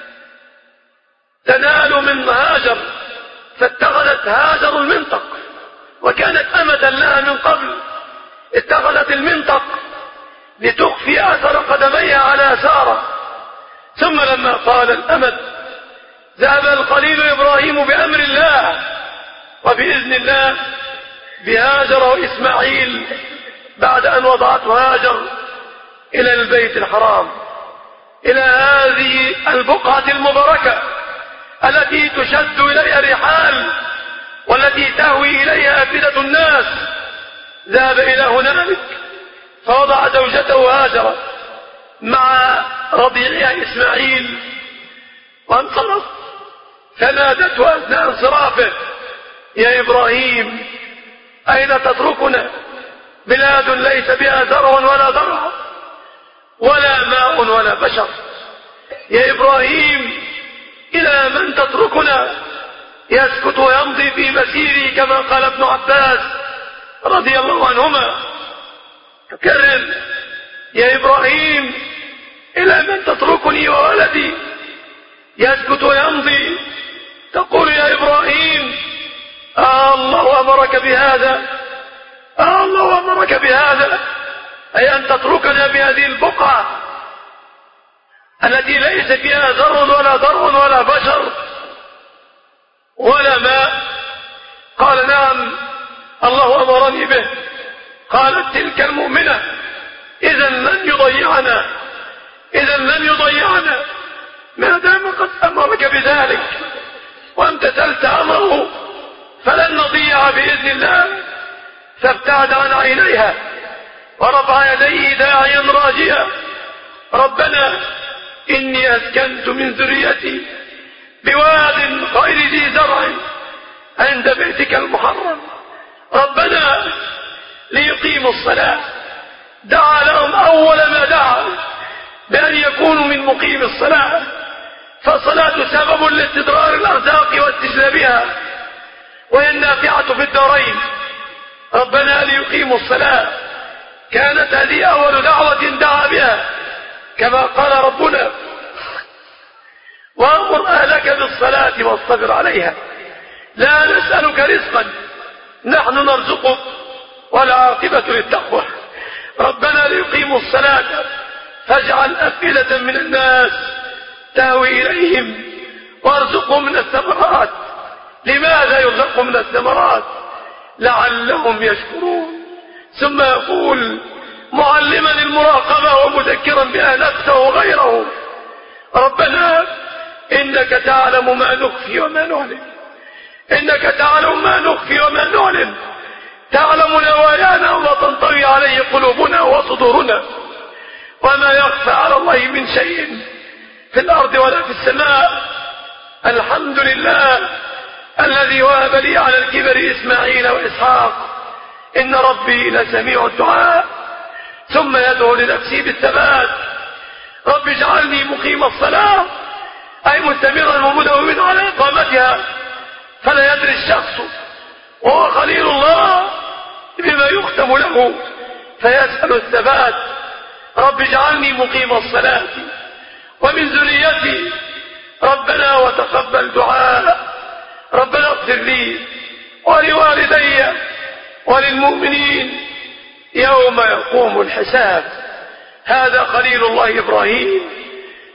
تنال من هاجر فاتخذت هاجر المنطق، وكانت أمة لها من قبل، اتخذت المنطق لتخفي أثر قدميها على سارة. ثم لما طال الأمد ذهب الخليل إبراهيم بأمر الله وبإذن الله بهاجر وإسماعيل بعد أن وضعته هاجر إلى البيت الحرام، إلى هذه البقعة المباركة التي تشد إليها الرحال والتي تهوي إليها أفئدة الناس. ذهب إلى هنالك فوضع زوجته هاجر مع رضيعها إسماعيل وانصرف، فنادته أثناء انصرافه يا إبراهيم أين تتركنا؟ بلاد ليس بها زرع ولا ضرع ولا ماء ولا بشر. يا إبراهيم إلى من تتركنا؟ يسكت ويمضي في مسيره كما قال ابن عباس رضي الله عنهما. تكرر يا إبراهيم إلى من تتركني وولدي؟ يسكت ويمضي. تقول يا إبراهيم آه الله أمرك بهذا، آه الله أمرك بهذا، أي أن تتركنا بهذه البقعة التي ليس فيها ذر ولا ضر ولا بشر ولا ماء. قال نعم الله أمرني به. قالت تلك المؤمنة إذا لن يضيعنا، إذا لن يضيعنا ما دام قد أمرك بذلك وامتثلت أمره فلن نضيع بإذن الله. فابتعد عن عينيها ورفع يديه داعيا راجيا ربنا إني أسكنت من ذريتي بواد غير ذي زرع عند بيتك المحرم ربنا ليقيموا الصلاة. دعا لهم أول ما دعا بأن يكونوا من مقيم الصلاة، فالصلاة سبب لاستدرار الأرزاق واستجلابها وهي النافعة في الدارين. ربنا ليقيموا الصلاة كانت هذه أول دعوة دعا بها كما قال ربنا وأمر أهلك بالصلاة واصطبر عليها لا نسألك رزقا نحن نرزقك والعاقبة للتقوى. ربنا ليقيموا الصلاة فاجعل أفئدة من الناس تهوي إليهم وارزقهم من الثمرات. لماذا يرزقوا من الثمرات؟ لعلهم يشكرون. ثم يقول معلما المراقبة ومذكرا بها نفسه وغيره ربنا إنك تعلم ما نخفي وما نعلن، إنك تعلم ما نخفي وما نعلن، تعلم نوايانا وما تنطوي عليه قلوبنا وصدورنا، وما يخفى على الله من شيء في الأرض ولا في السماء. الحمد لله الذي وهب لي على الكبر إسماعيل وإسحاق إن ربي لسميع الدعاء. ثم يدعو لنفسه بالثبات رب اجعلني مقيم الصلاة أي مستمرا ومداوما على إقامتها. فلا يدري الشخص وهو خليل الله بما يختم له فيسأل الثبات رب اجعلني مقيم الصلاة ومن ذريتي ربنا وتقبل دعاء. ربنا اغفر لي ولوالدي وللمؤمنين يوم يقوم الحساب. هذا خليل الله إبراهيم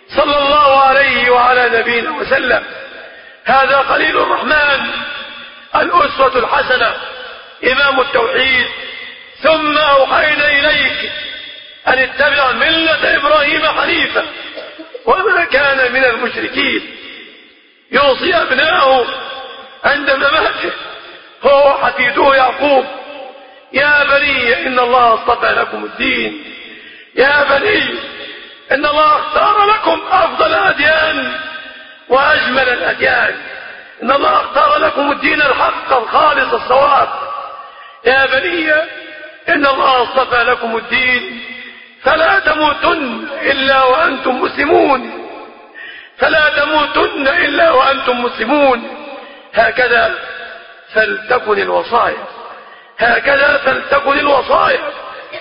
صلى الله عليه وعلى نبينا وسلم. هذا خليل الرحمن الأسوة الحسنة إمام التوحيد. ثم أوحينا إليك أن اتبع ملة إبراهيم حنيفا وما كان من المشركين. يوصي أبناءه عند مماته هو حفيده يعقوب: يا بني إن الله اصطفى لكم الدين، يا بني إن الله اختار لكم أفضل الأديان وأجمل الأديان، إن الله اختار لكم الدين الحق الخالص الصواب. يا بني إن الله اصطفى لكم الدين فلا تموتن إلا وأنتم مسلمون، فلا تموتن إلا وأنتم مسلمون. هكذا فلتكن الوصايا، هكذا فلتكن الوصايا.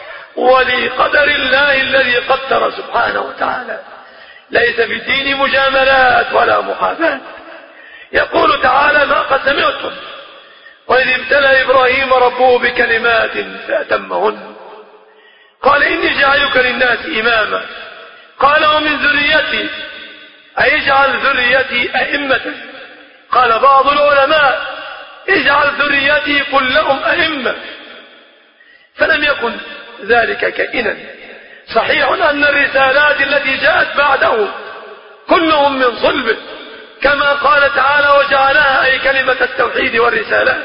ولقدر الله الذي قدر سبحانه وتعالى ليس في الدين مجاملات ولا محاباة. يقول تعالى: ما قد سمعتم وإذ ابتلى إبراهيم ربه بكلمات فأتمهن قال إني جاعلك للناس إماما قال ومن ذريتي أي اجعل ذريتي أئمة. قال بعض العلماء: اجعل ذريتي كلهم أئمة. فلم يكن ذلك كائنا. صحيح أن الرسالات التي جاءت بعده كلهم من صلبه، كما قال تعالى: وجعلها أي كلمة التوحيد والرسالات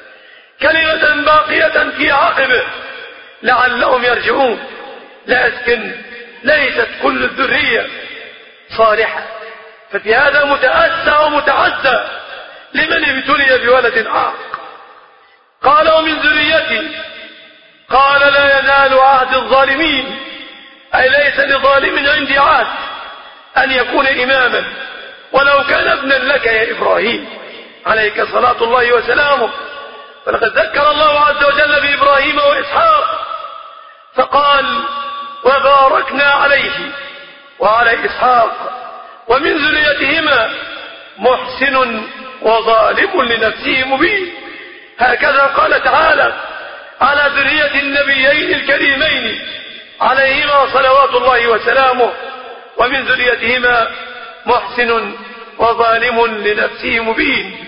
كلمة باقية في عقبه لعلهم يرجعون. لكن ليست كل الذرية صالحة، ففي هذا متأسى ومتعزى لمن ابتلي بولد عاق. قال: ومن ذريتي قال: لا ينال عهد الظالمين، أي ليس لظالم عندي عهد أن يكون إماما ولو كان ابنا لك يا إبراهيم عليك صلاة الله وسلامه. فلقد ذكر الله عز وجل بإبراهيم وإسحاق فقال: وباركنا عليه وعلى إسحاق ومن ذريتهما محسن وظالم لنفسه مبين. هكذا قال تعالى على ذرية النبيين الكريمين عليهما صلوات الله وسلامه: ومن ذريتهما محسن وظالم لنفسه مبين.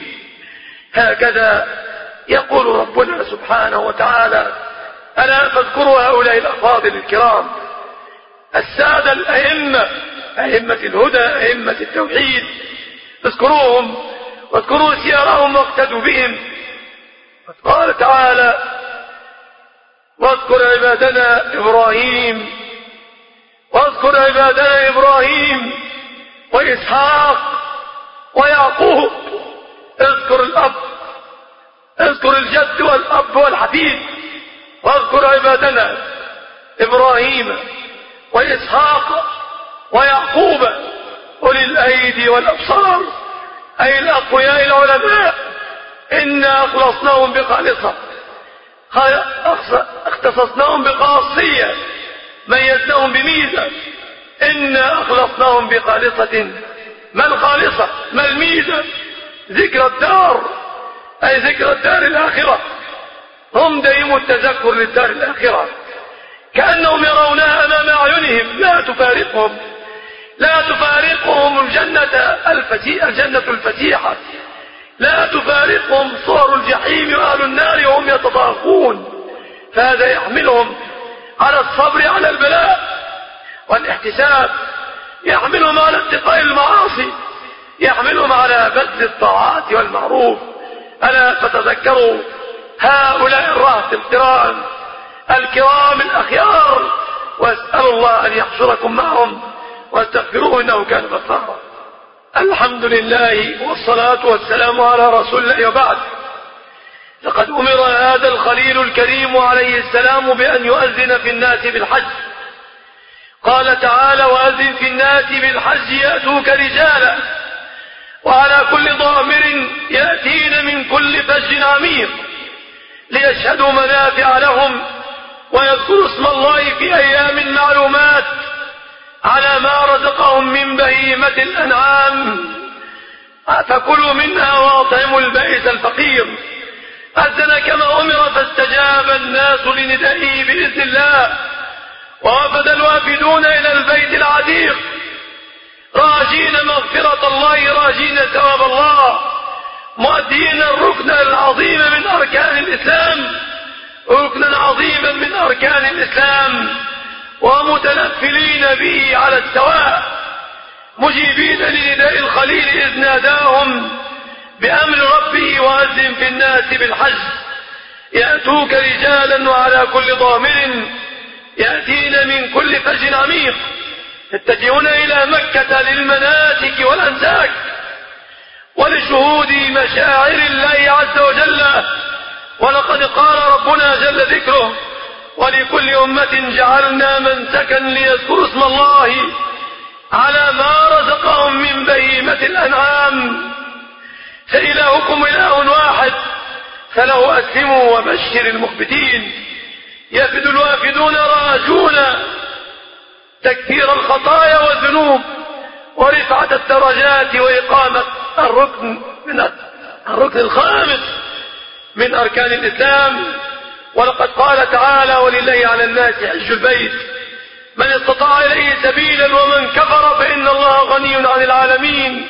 هكذا يقول ربنا سبحانه وتعالى: ألا فاذكروا هؤلاء الأفاضل الكرام السادة الأئمة، أئمة الهدى، أئمة التوحيد، اذكروهم واذكروا سيرهم واقتدوا بهم. قال تعالى: واذكر عبادنا إبراهيم واذكر عبادنا إبراهيم وإسحاق ويعقوب. اذكر الأب، اذكر الجد والأب والحفيد. واذكر عبادنا إبراهيم وإسحاق ويعقوب أولي الأيدي والأبصار، أي الأقوياء العلماء. إنا أخلصناهم بخالصة، اختصصناهم بخاصية، ميزناهم بميزة. إنا أخلصناهم بخالصة. ما الخالصة؟ ما الميزة؟ ذكر الدار، أي ذكر الدار الآخرة. هم دائم التذكر للدار الآخرة، كأنهم يرونها أمام أعينهم، لا تفارقهم لا تفارقهم الجنة الفتيحة الجنة الفتيحة، لا تفارقهم صور الجحيم وأهل النار وهم يتضاغون. فهذا يحملهم على الصبر على البلاء والاحتساب، يحملهم على اتقاء المعاصي، يحملهم على بذل الطاعات والمعروف. ألا فتذكروا هؤلاء الرهط الكرام الكرام الأخيار، واسألوا الله أن يحشركم معهم واستغفروه إنه كان غفارا. الحمد لله والصلاة والسلام على رسول الله، وبعد. لقد أمر هذا الخليل الكريم عليه السلام بأن يؤذن في الناس بالحج. قال تعالى: وأذن في الناس بالحج يأتوك رجالا وعلى كل ضامر يأتين من كل فج عميق ليشهدوا منافع لهم ويذكروا اسم الله في أيام معلومات على ما رزقهم من بهيمة الأنعام فكلوا منها وأطعموا البائس الفقير. أذن كما أمر فاستجاب الناس لندائه بإذن الله، ووفد الوافدون إلى البيت العتيق راجين مغفرة الله، راجين ثواب الله، مؤدين الركن العظيم من أركان الإسلام، ركنا عظيما من أركان الإسلام، ومتنفلين به على السواء، مجيبين لنداء الخليل إذ ناداهم بأمر ربه وأذن في الناس بالحج يأتوك رجالا وعلى كل ضامر يأتين من كل فج عميق يتجهون إلى مكة للمناسك والأنساك ولشهود مشاعر الله عز وجل. ولقد قال ربنا جل ذكره: ولكل أمة جعلنا منسكا ليذكروا اسم الله على ما رزقهم من بهيمة الأنعام فإلهكم إله واحد فله أسلموا وبشر المخبتين. يفد الوافدون راجون تكثير الخطايا والذنوب ورفعة الدرجات وإقامة الركن من الركن الخامس من أركان الإسلام. ولقد قال تعالى: ولله على الناس حج البيت من استطاع إليه سبيلا ومن كفر فإن الله غني عن العالمين.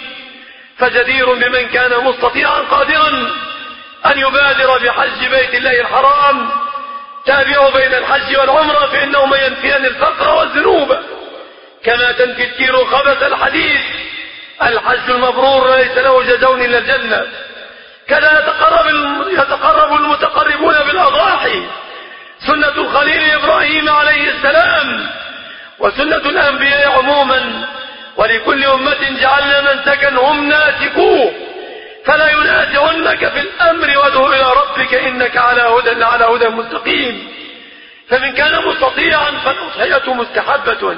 فجدير بمن كان مستطيعا قادرا أن يبادر بحج بيت الله الحرام. تابعوا بين الحج والعمرة فإنهما ينفيان الفقر والذنوب كما تنفي الكير خبث الحديث. الحج المبرور ليس له جزاء إلا الجنة. كذا يتقرب يتقرب المتقربون بالأضاحي، سنة الخليل إبراهيم عليه السلام وسنة الأنبياء عموما. ولكل أمة جعلنا منسكا هم ناسكوه فلا ينازعنك في الأمر وادع إلى ربك إنك على هدى على هدى مستقيم. فمن كان مستطيعا فالأضحية مستحبة.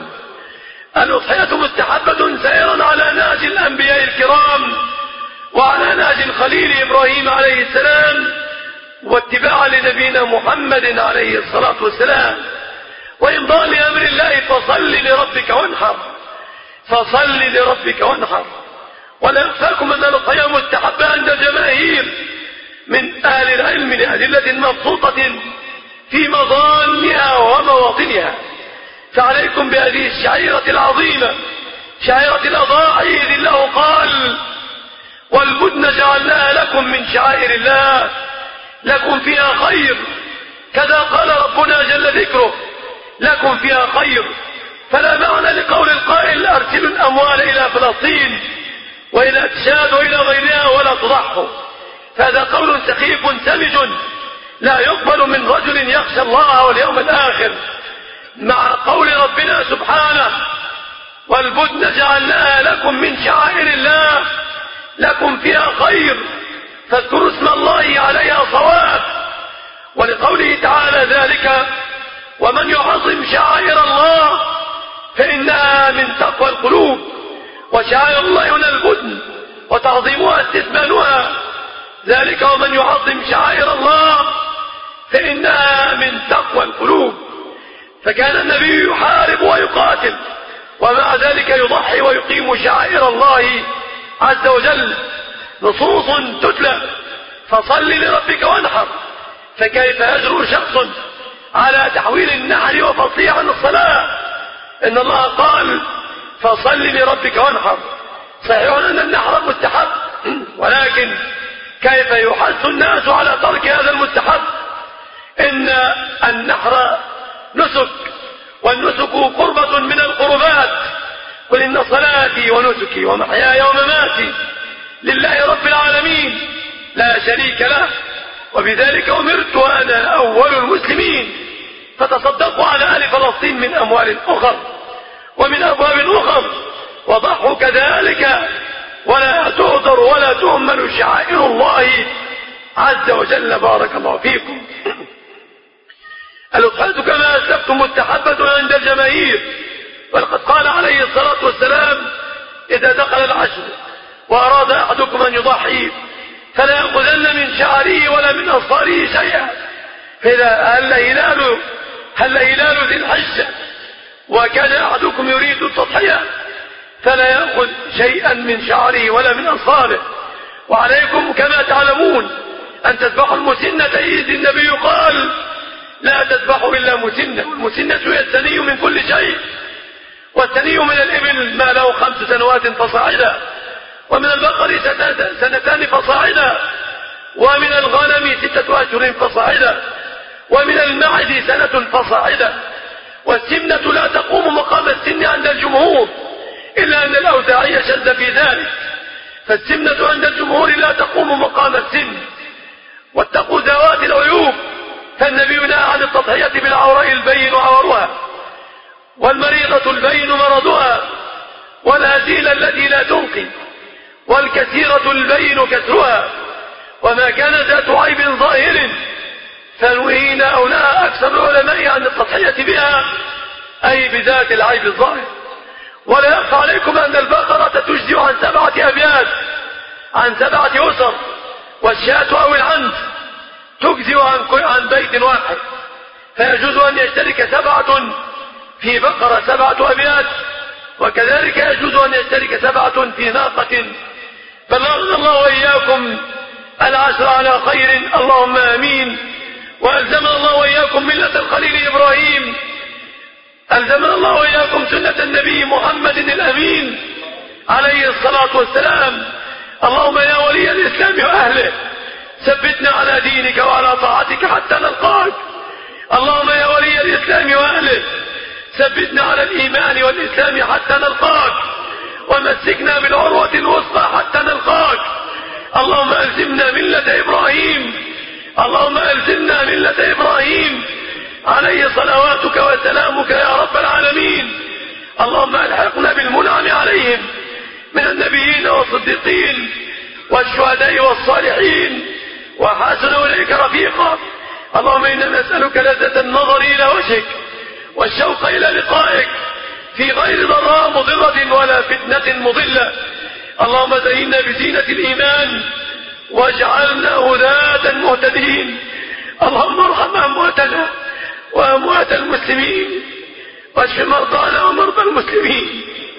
الأضحية مستحبة سائرا على نهج الأنبياء الكرام وعلى نهج الخليل إبراهيم عليه السلام واتباعا لنبينا محمد عليه الصلاة والسلام وإمضاء لأمر الله. فصل لربك وانحر فصل لربك وانحر. ولا يخفاكم أن الأضحية مستحبة عند الجماهير من أهل العلم لأدلة مبسوطة في مظانها ومواطنها. فعليكم بهذه الشعيرة العظيمة شعيرة الأضاحي إذ الله قال: والبدن جعلناها لكم من شعائر الله لكم فيها خير. كذا قال ربنا جل ذكره: لكم فيها خير. فلا معنى لقول القائل: أرسلوا الأموال إلى فلسطين وإلى تشاد وإلى غيرها ولا تضحوا. فهذا قول سخيف سمج لا يقبل من رجل يخشى الله واليوم الآخر، مع قول ربنا سبحانه: والبدن جعلناها لكم من شعائر الله لكم فيها خير فاذكروا اسم الله عليها صواب. ولقوله تعالى ذلك: ومن يعظم شعائر الله فإنها من تقوى القلوب. وشعائر الله هنا البدن وتعظيمها استثمانها، ذلك ومن يعظم شعائر الله فإنها من تقوى القلوب. فكان النبي يحارب ويقاتل ومع ذلك يضحي ويقيم شعائر الله عز وجل. نصوص تتلى: فصل لربك وانحر. فكيف يجرؤ شخص على تحويل النحر وفصله عن الصلاة؟ إن الله قال: فصل لربك وانحر. صحيح أن النحر مستحب، ولكن كيف يحث الناس على ترك هذا المستحب؟ إن النحر نسك، والنسك قربة من القربات. قل إن صلاتي ونسكي ومحياي ومماتي لله رب العالمين لا شريك له وبذلك أمرت وأنا أول المسلمين. فتصدقوا على أهل فلسطين من أموال أخر ومن أبواب أخر وضحوا كذلك، ولا تهدر ولا تهمل شعائر الله عز وجل. بارك الله فيكم. الأضحية كما أسلفتم مستحبة عند الجماهير. ولقد قال عليه الصلاة والسلام: إذا دخل العشر وأراد أحدكم أن يضحي فلا يأخذن من شعره ولا من أصفاره شيئا. فإذا هل هلال هل هلال ذي الحجة وكان أحدكم يريد التضحية فلا يأخذ شيئا من شعره ولا من أصفاره. وعليكم كما تعلمون أن تذبحوا المسنة، إذ النبي قال: لا تذبحوا إلا مسنة، والمسنة هي الثني من كل شيء. والثني من الإبل ما له خمس سنوات فصاعدا، ومن البقر سنتان فصاعدا، ومن الغنم ستة أشهر فصاعدا، ومن المعز سنة فصاعدا. والسمنة لا تقوم مقام السن عند الجمهور، إلا أن الأوزاعي شد في ذلك، فالسمنة عند الجمهور لا تقوم مقام السن. واتقوا ذوات العيوب، فالنبي نهى عن التضحية بالعوراء البين عورها، والمريضة البين مرضها، والهزيلة التي لا تنقي، والكثيرة البين كسرها. وما كان ذات عيب ظاهر فنهينا أو نهى أكثر العلماء عن التضحية بها، أي بذات العيب الظاهر. ولا يخفى عليكم أن البقرة تجزئ عن سبعة أبيات، عن سبعة أسر، والشاة أو العنز تجزئ عن بيت واحد، فيجوز أن يشترك سبعة في بقرة سبعة أبيات، وكذلك يجوز أن يشترك سبعة في ناقة. بلغنا الله وإياكم العشر على خير، اللهم آمين. وألزمنا الله وإياكم ملة الخليل إبراهيم، ألزمنا الله وإياكم سنة النبي محمد الأمين عليه الصلاة والسلام. اللهم يا ولي الإسلام وأهله ثبتنا على دينك وعلى طاعتك حتى نلقاك. اللهم يا ولي الإسلام وأهله ثبتنا على الإيمان والإسلام حتى نلقاك، ومسكنا بالعروة الوثقى حتى نلقاك. اللهم ألزمنا ملة إبراهيم، اللهم ألزمنا ملة إبراهيم عليه صلواتك وسلامك يا رب العالمين. اللهم ألحقنا بالمنعم عليهم من النبيين والصديقين والشهداء والصالحين، وحسن إليك رفيقا. اللهم إنا نسألك لذة النظر إلى وجهك والشوق إلى لقائك في غير ضراء مضرة ولا فتنة مضلة. اللهم زينا بزينة الإيمان واجعلنا هداة مهتدين. اللهم ارحم أمواتنا وأموات المسلمين، واشف مرضانا ومرضى المسلمين،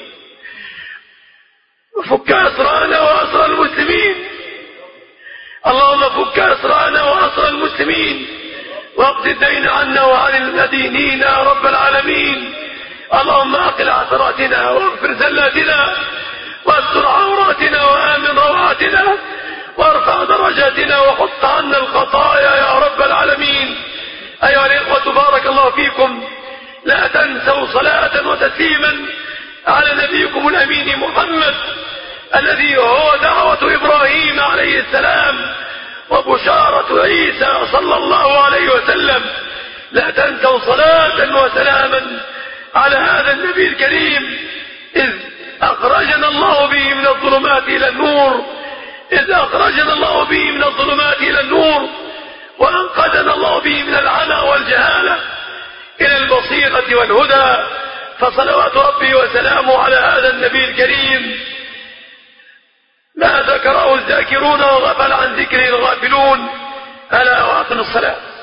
وفك أسرانا وأسر المسلمين. اللهم فك أسرانا وأسر المسلمين، واقض الدين عنا وعن المدينين يا رب العالمين. اللهم أقل عثراتنا واغفر زلاتنا واستر عوراتنا وآمن روعاتنا وارفع درجاتنا وحط عنا الخطايا يا رب العالمين. أيها الإخوة بارك الله فيكم، لا تنسوا صلاة وتسليما على نبيكم الأمين محمد الذي هو دعوة إبراهيم عليه السلام وبشارة عيسى صلى الله عليه وسلم. لا تنسوا صلاة وسلاما على هذا النبي الكريم، إذ أخرجنا الله به من الظلمات إلى النور، إذ أخرجنا الله به من الظلمات إلى النور، وأنقذنا الله به من العمى والجهالة إلى البصيرة والهدى. فصلوات ربي وسلامه على هذا النبي الكريم ما ذكره الذاكرون وغفل عن ذكره الغافلون. ألا وأقم الصلاة.